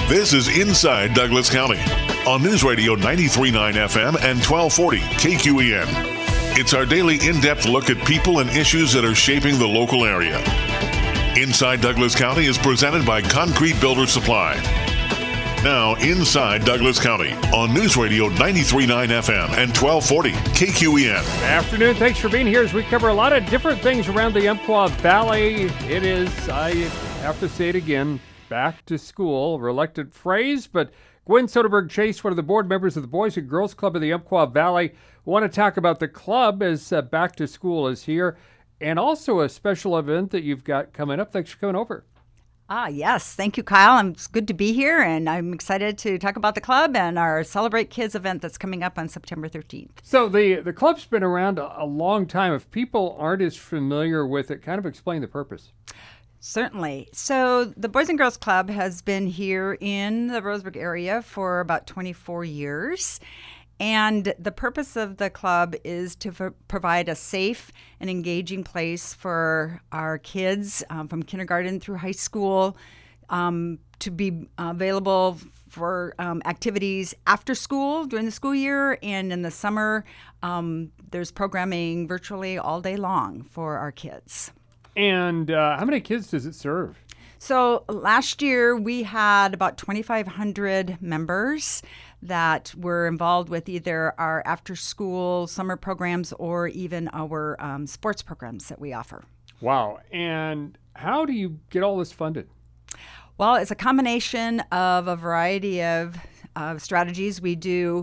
This is Inside Douglas County on News Radio 93.9 FM and 1240 KQEN. It's our daily in-depth look at people and issues that are shaping the local area. Inside Douglas County is presented by Concrete Builder Supply. Now, Inside Douglas County on News Radio 93.9 FM and 1240 KQEN. Afternoon. Thanks for being here as we cover a lot of different things around the Umpqua Valley. It is, I have to say it again, back to school, a reluctant phrase, but Gwen Soderberg Chase, one of the board members of the Boys and Girls Club of the Umpqua Valley, want to talk about the club as back to school is here, and also a special event that you've got coming up. Thanks for coming over. Yes. Thank you, Kyle. It's good to be here, and I'm excited to talk about the club and our Celebrate Kids event that's coming up on September 13th. So the club's been around a long time. If people aren't as familiar with it, kind of explain the purpose. Certainly. So the Boys and Girls Club has been here in the Roseburg area for about 24 years. And the purpose of the club is to provide a safe and engaging place for our kids from kindergarten through high school to be available for activities after school during the school year. And in the summer, there's programming virtually all day long for our kids. And how many kids does it serve? So last year we had about 2,500 members that were involved with either our after-school summer programs or even our sports programs that we offer. Wow. And how do you get all this funded? Well, it's a combination of a variety of strategies. We do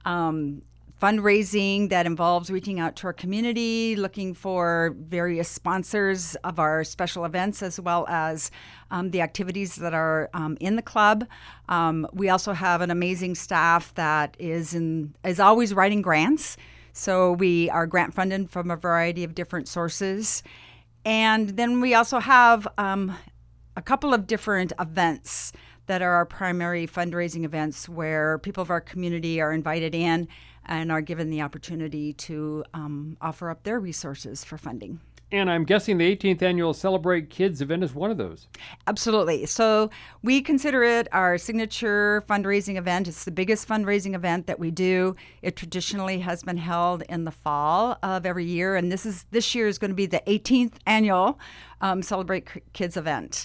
fundraising that involves reaching out to our community, looking for various sponsors of our special events, as well as the activities that are in the club. We also have an amazing staff that is always writing grants. So we are grant funded from a variety of different sources. And then we also have a couple of different events that are our primary fundraising events where people of our community are invited in and are given the opportunity to offer up their resources for funding. And I'm guessing the 18th annual Celebrate Kids event is one of those. Absolutely. So we consider it our signature fundraising event. It's the biggest fundraising event that we do. It traditionally has been held in the fall of every year, and this year is going to be the 18th annual Celebrate Kids event.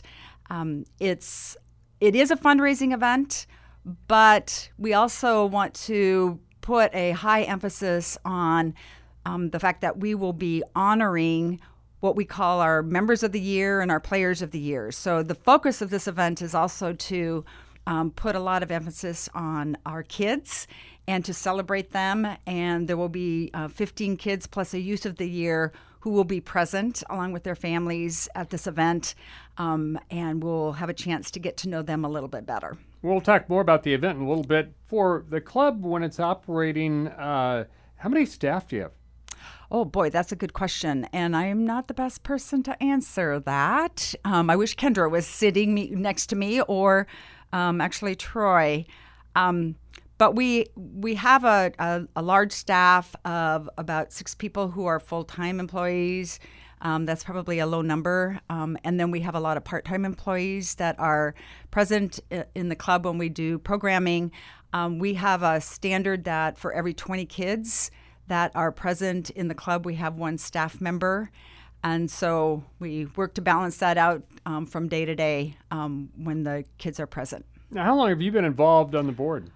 It is a fundraising event, but we also want to put a high emphasis on the fact that we will be honoring what we call our members of the year and our players of the year. So the focus of this event is also to put a lot of emphasis on our kids and to celebrate them. And there will be 15 kids plus a youth of the year who will be present along with their families at this event, and we'll have a chance to get to know them a little bit better. We'll talk more about the event in a little bit. For the club, when it's operating, how many staff do you have? Oh, boy, that's a good question, and I am not the best person to answer that. I wish Kendra was sitting next to me, or actually Troy. But we have a large staff of about 6 people who are full-time employees. That's probably a low number. And then we have a lot of part-time employees that are present in the club when we do programming. We have a standard that for every 20 kids that are present in the club, we have 1 staff member. And so we work to balance that out from day to day when the kids are present. Now, how long have you been involved on the board?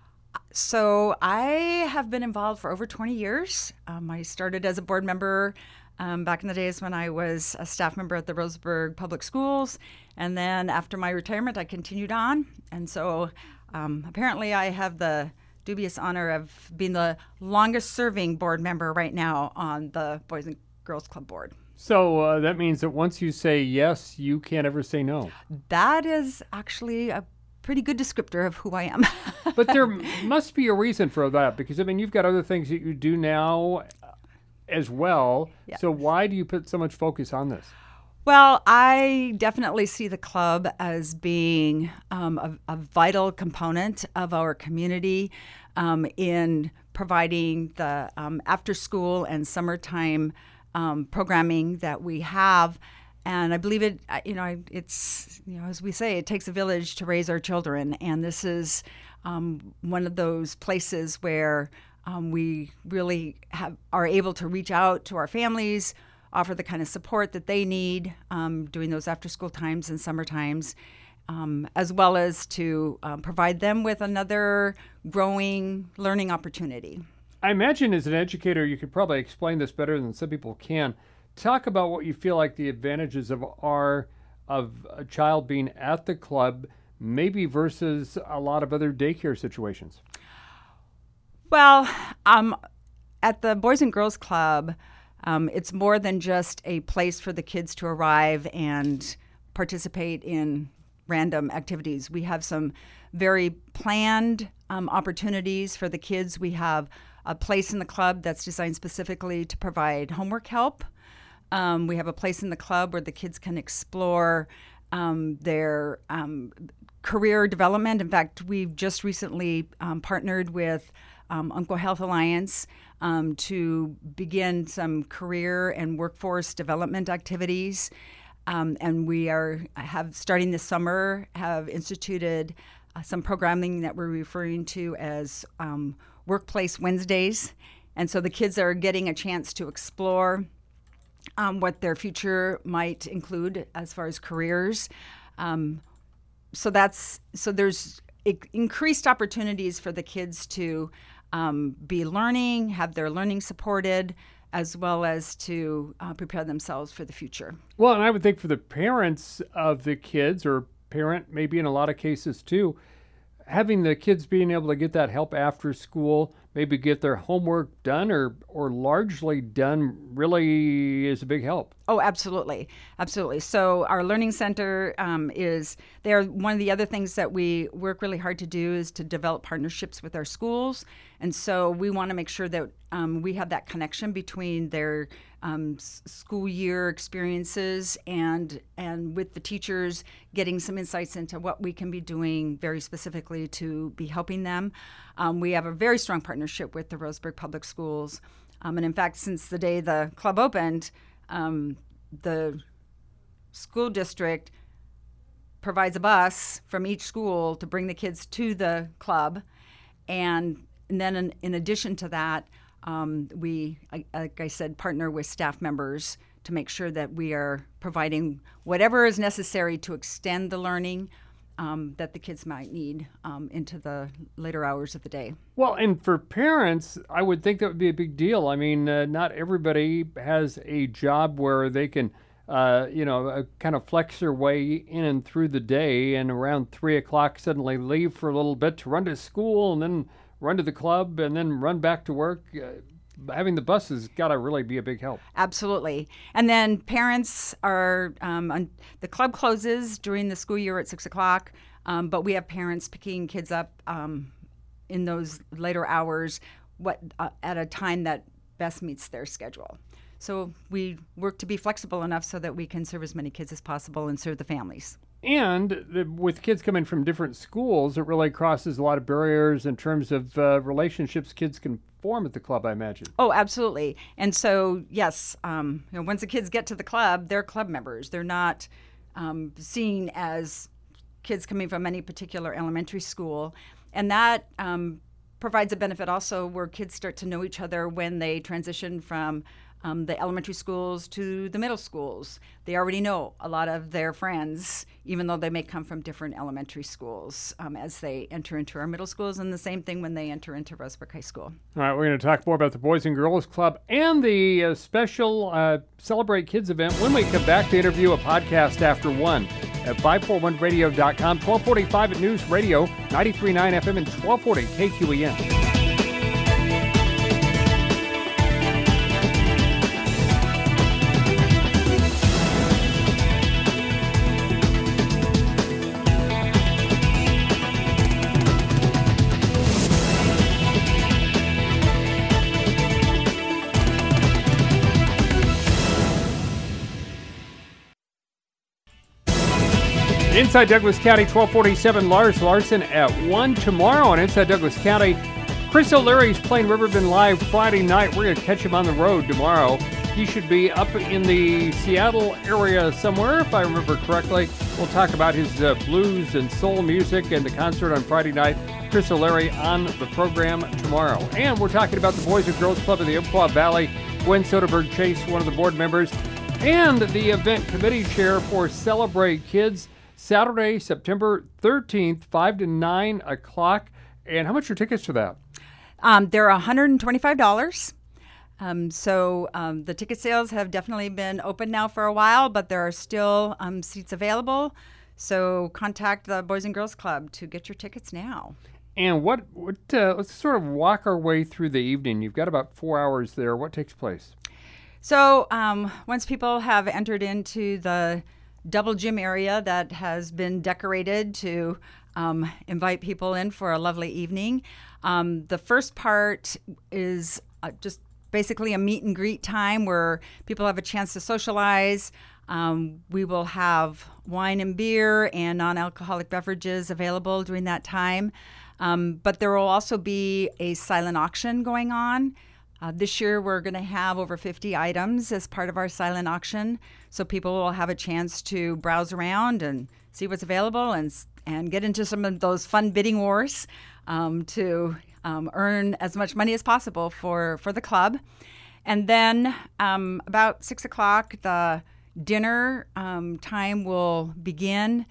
So I have been involved for over 20 years. I started as a board member back in the days when I was a staff member at the Roseburg Public Schools. And then after my retirement, I continued on. And so apparently I have the dubious honor of being the longest serving board member right now on the Boys and Girls Club board. So that means that once you say yes, you can't ever say no. That is actually a pretty good descriptor of who I am. But there must be a reason for that, because, I mean, you've got other things that you do now as well. Yeah. So why do you put so much focus on this? Well, I definitely see the club as being a vital component of our community in providing the after-school and summertime programming that we have. And I believe it, it's, as we say, it takes a village to raise our children. And this is one of those places where we really are able to reach out to our families, offer the kind of support that they need during those after-school times and summer times, as well as to provide them with another growing learning opportunity. I imagine as an educator, you could probably explain this better than some people can. Talk about what you feel like the advantages of a child being at the club, maybe versus a lot of other daycare situations. Well, at the Boys and Girls Club, it's more than just a place for the kids to arrive and participate in random activities. We have some very planned opportunities for the kids. We have a place in the club that's designed specifically to provide homework help. We have a place in the club where the kids can explore their career development. In fact, we've just recently partnered with Umpqua Health Alliance to begin some career and workforce development activities. And we starting this summer, have instituted some programming that we're referring to as Workplace Wednesdays. And so the kids are getting a chance to explore what their future might include as far as careers. So there's increased opportunities for the kids to be learning, have their learning supported, as well as to prepare themselves for the future. Well, and I would think for the parents of the kids, or parent maybe in a lot of cases too, having the kids being able to get that help after school, maybe get their homework done or largely done, really is a big help. Oh, absolutely. Absolutely. So our Learning Center one of the other things that we work really hard to do is to develop partnerships with our schools. And so we want to make sure that we have that connection between their school year experiences and with the teachers, getting some insights into what we can be doing very specifically to be helping them. We have a very strong partnership with the Roseburg Public Schools. And in fact, since the day the club opened, the school district provides a bus from each school to bring the kids to the club. And then in addition to that, we, like I said, partner with staff members to make sure that we are providing whatever is necessary to extend the learning that the kids might need into the later hours of the day. Well, and for parents, I would think that would be a big deal. I mean, not everybody has a job where they can, kind of flex their way in and through the day, and around 3 o'clock suddenly leave for a little bit to run to school and then run to the club and then run back to work. Having the bus has got to really be a big help. Absolutely. And then parents are, the club closes during the school year at 6 o'clock, but we have parents picking kids up in those later hours at a time that best meets their schedule. So we work to be flexible enough so that we can serve as many kids as possible and serve the families. And with kids coming from different schools, it really crosses a lot of barriers in terms of relationships kids can form at the club, I imagine. Oh, absolutely. And so, yes, once the kids get to the club, they're club members. They're not seen as kids coming from any particular elementary school. And that provides a benefit also where kids start to know each other when they transition from the elementary schools to the middle schools. They already know a lot of their friends, even though they may come from different elementary schools as they enter into our middle schools, and the same thing when they enter into Roseburg High School. All right, we're going to talk more about the Boys and Girls Club and the special Celebrate Kids event when we come back to interview a podcast after 1 at 541radio.com, 1245 at News Radio, 93.9 FM and 1240 KQEN. Inside Douglas County, 1247, Lars Larson at 1 tomorrow on Inside Douglas County. Chris O'Leary's playing Riverbend Live Friday night. We're going to catch him on the road tomorrow. He should be up in the Seattle area somewhere, if I remember correctly. We'll talk about his blues and soul music and the concert on Friday night. Chris O'Leary on the program tomorrow. And we're talking about the Boys and Girls Club of the Umpqua Valley. Gwen Soderberg Chase, one of the board members, and the event committee chair for Celebrate Kids, Saturday, September 13th, 5 to 9 o'clock. And how much are tickets for that? They're $125. The ticket sales have definitely been open now for a while, but there are still seats available. So contact the Boys and Girls Club to get your tickets now. And let's sort of walk our way through the evening. You've got about 4 hours there. What takes place? So once people have entered into the double gym area that has been decorated to invite people in for a lovely evening, the first part is just basically a meet and greet time where people have a chance to socialize. We will have wine and beer and non-alcoholic beverages available during that time. But there will also be a silent auction going on. This year, we're going to have over 50 items as part of our silent auction. So people will have a chance to browse around and see what's available and get into some of those fun bidding wars to earn as much money as possible for the club. And then about 6 o'clock, the dinner time will begin.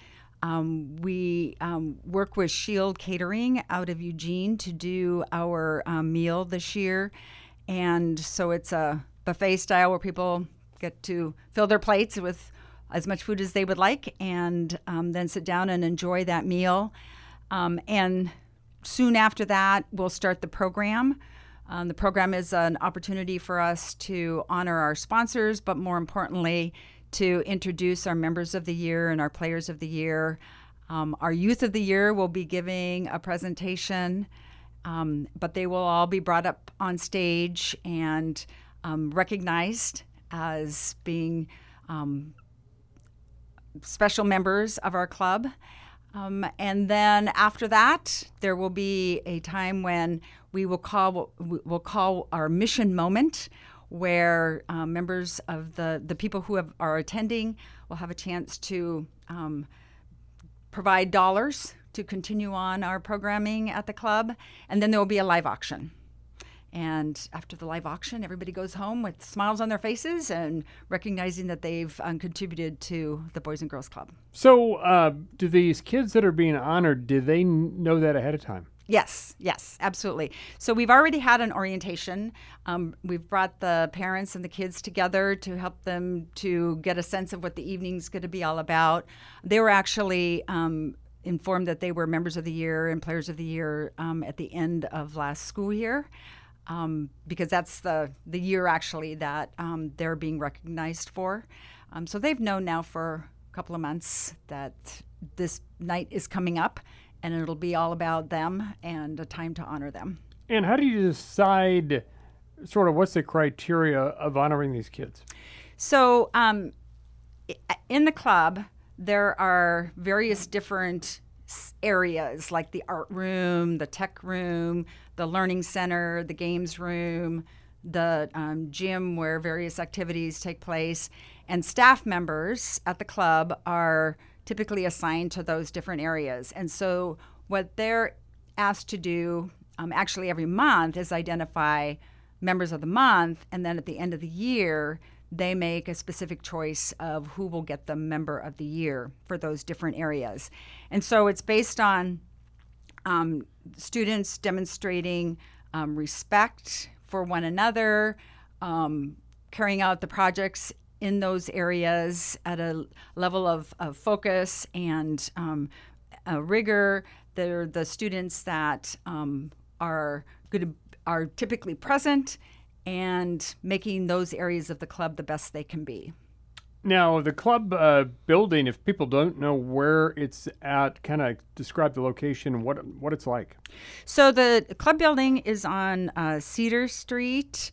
We work with Shield Catering out of Eugene to do our meal this year. And so it's a buffet style where people get to fill their plates with as much food as they would like and then sit down and enjoy that meal. And soon after that, we'll start the program. The program is an opportunity for us to honor our sponsors, but more importantly, to introduce our members of the year and our players of the year. Our youth of the year will be giving a presentation, but they will all be brought up on stage and recognized as being special members of our club. And then after that, there will be a time when we'll call our mission moment, where members of the people who are attending will have a chance to provide dollars to continue on our programming at the club. And then there will be a live auction. And after the live auction, everybody goes home with smiles on their faces and recognizing that they've contributed to the Boys and Girls Club. So do these kids that are being honored, do they know that ahead of time? Yes, absolutely. So we've already had an orientation. We've brought the parents and the kids together to help them to get a sense of what the evening's going to be all about. They were actually informed that they were members of the year and players of the year at the end of last school year, because that's the year actually that they're being recognized for. So they've known now for a couple of months that this night is coming up, and it'll be all about them and a time to honor them. And how do you decide sort of what's the criteria of honoring these kids? So in the club, there are various different areas like the art room, the tech room, the learning center, the games room, the gym where various activities take place. And staff members at the club are typically assigned to those different areas. And so what they're asked to do actually every month is identify members of the month, and then at the end of the year, they make a specific choice of who will get the member of the year for those different areas. And so it's based on students demonstrating respect for one another, carrying out the projects in those areas at a level of focus and rigor. They're the students that are typically present and making those areas of the club the best they can be. Now, the club building, if people don't know where it's at, kind of describe the location and what it's like. So the club building is on Cedar Street.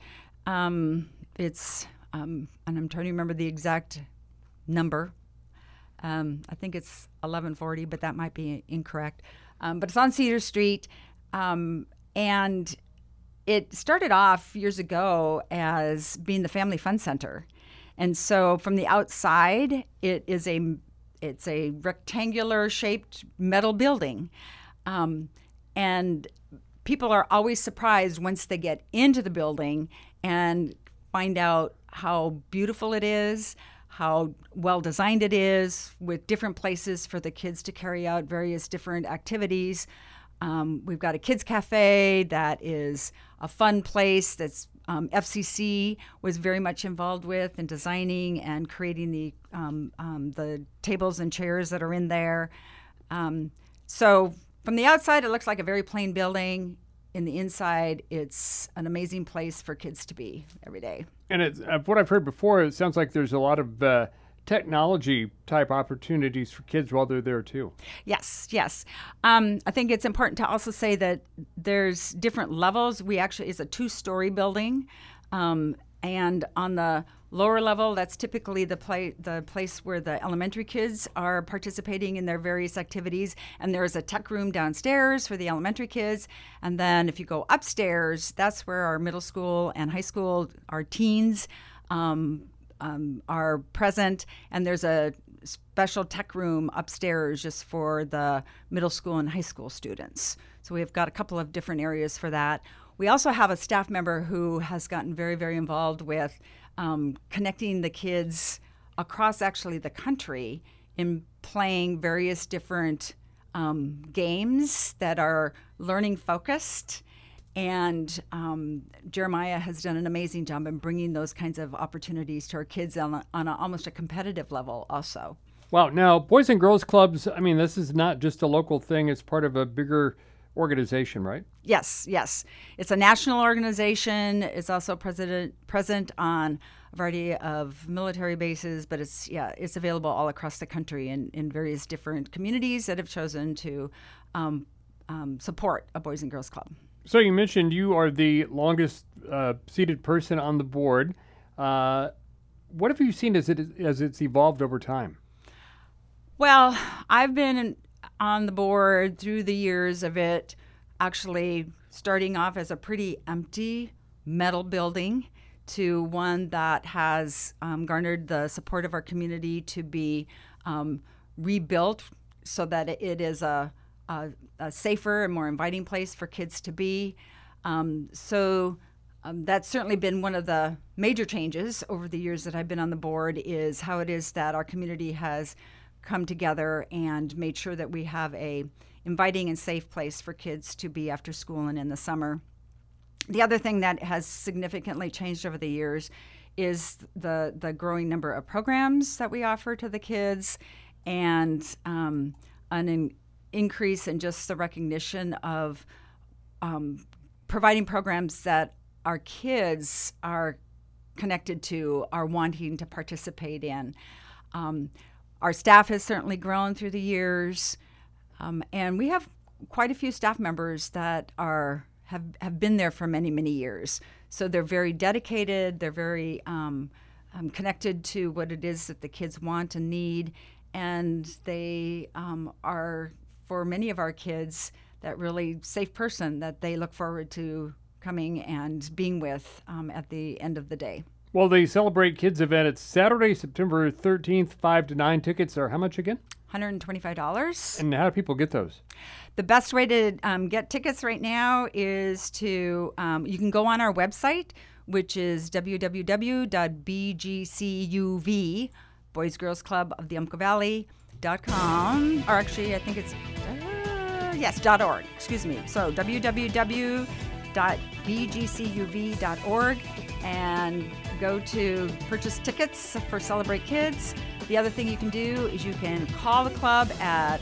It's and I'm trying to remember the exact number. I think it's 1140, but that might be incorrect. But it's on Cedar Street, and it started off years ago as being the Family Fun Center. And so from the outside, it's a rectangular shaped metal building. And people are always surprised once they get into the building and find out how beautiful it is, how well designed it is, with different places for the kids to carry out various different activities. We've got a kids cafe that is a fun place that's FCC was very much involved with in designing and creating the tables and chairs that are in there. So from the outside, it looks like a very plain building. In the inside, it's an amazing place for kids to be every day. And what I've heard before, it sounds like there's a lot of technology type opportunities for kids while they're there too. Yes. I think it's important to also say that there's different levels. It's a 2-story building. And on the lower level, that's typically the place where the elementary kids are participating in their various activities. And there's a tech room downstairs for the elementary kids. And then if you go upstairs, that's where our middle school and high school, our teens, are present. And there's a special tech room upstairs just for the middle school and high school students. So we've got a couple of different areas for that. We also have a staff member who has gotten very, very involved with connecting the kids across actually the country in playing various different games that are learning focused. And Jeremiah has done an amazing job in bringing those kinds of opportunities to our kids on almost a competitive level also. Wow. Now, Boys and Girls Clubs, I mean, this is not just a local thing. It's part of a bigger organization, right? Yes. It's a national organization. It's also present on a variety of military bases, but it's available all across the country in various different communities that have chosen to support a Boys and Girls Club. So you mentioned you are the longest seated person on the board. What have you seen as it's evolved over time? Well, I've been on the board through the years of it actually starting off as a pretty empty metal building to one that has garnered the support of our community to be rebuilt so that it is a safer and more inviting place for kids to be. So that's certainly been one of the major changes over the years that I've been on the board, is how it is that our community has come together and made sure that we have a inviting and safe place for kids to be after school and in the summer. The other thing that has significantly changed over the years is the growing number of programs that we offer to the kids, and an increase in just the recognition of providing programs that our kids are connected to, are wanting to participate in. Our staff has certainly grown through the years, and we have quite a few staff members that have been there for many, many years. So they're very dedicated. They're very connected to what it is that the kids want and need, and they are, for many of our kids, that really safe person that they look forward to coming and being with at the end of the day. Well, the Celebrate Kids event, it's Saturday, September 13th, 5 to 9. Tickets are how much again? $125. And how do people get those? The best way to get tickets right now is to, you can go on our website, which is www.bgcuv, Boys Girls Club of the Umpqua Valley.com, or actually I think it's, .org, excuse me. So www.bgcuv.org, and go to purchase tickets for Celebrate Kids. The other thing you can do is you can call the club at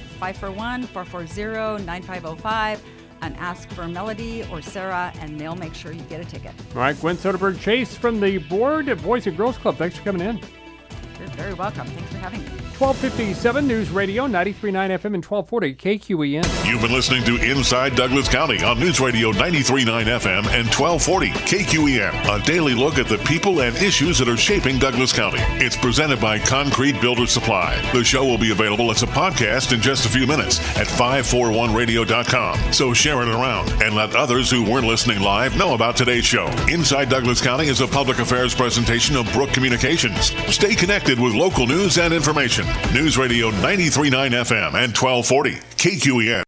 541-440-9505 and ask for Melody or Sarah, and they'll make sure you get a ticket. All right, Gwen Soderberg Chase from the board at Boys and Girls Club. Thanks for coming in. You're very welcome. Thanks for having me. 1257 News Radio, 93.9 FM and 1240 KQEN. You've been listening to Inside Douglas County on News Radio 93.9 FM and 1240 KQEN. A daily look at the people and issues that are shaping Douglas County. It's presented by Concrete Builder Supply. The show will be available as a podcast in just a few minutes at 541radio.com. So share it around and let others who weren't listening live know about today's show. Inside Douglas County is a public affairs presentation of Brook Communications. Stay connected with local news and information. News Radio 93.9 FM and 1240 KQEN.